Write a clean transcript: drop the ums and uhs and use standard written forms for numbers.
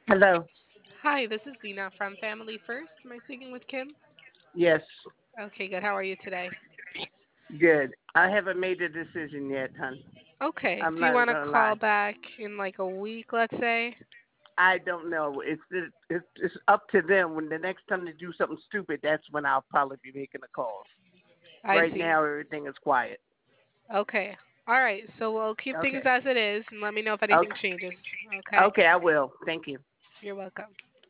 Hello. Hi, this is Dina from Family First. Am I speaking with Kim? Yes, Okay, good. How are you today? good. I haven't made a decision yet, hon. Okay. I'm Do you not want to gonna call lie. back in like a week, let's say? I don't know. It's up to them. When the next time they do something stupid, that's when I'll probably be making a call. I Right see. now, everything is quiet. Okay. All right. So we'll keep things Okay. as it is and let me know if anything Okay. changes. Okay. Okay, I will. Thank you. You're welcome.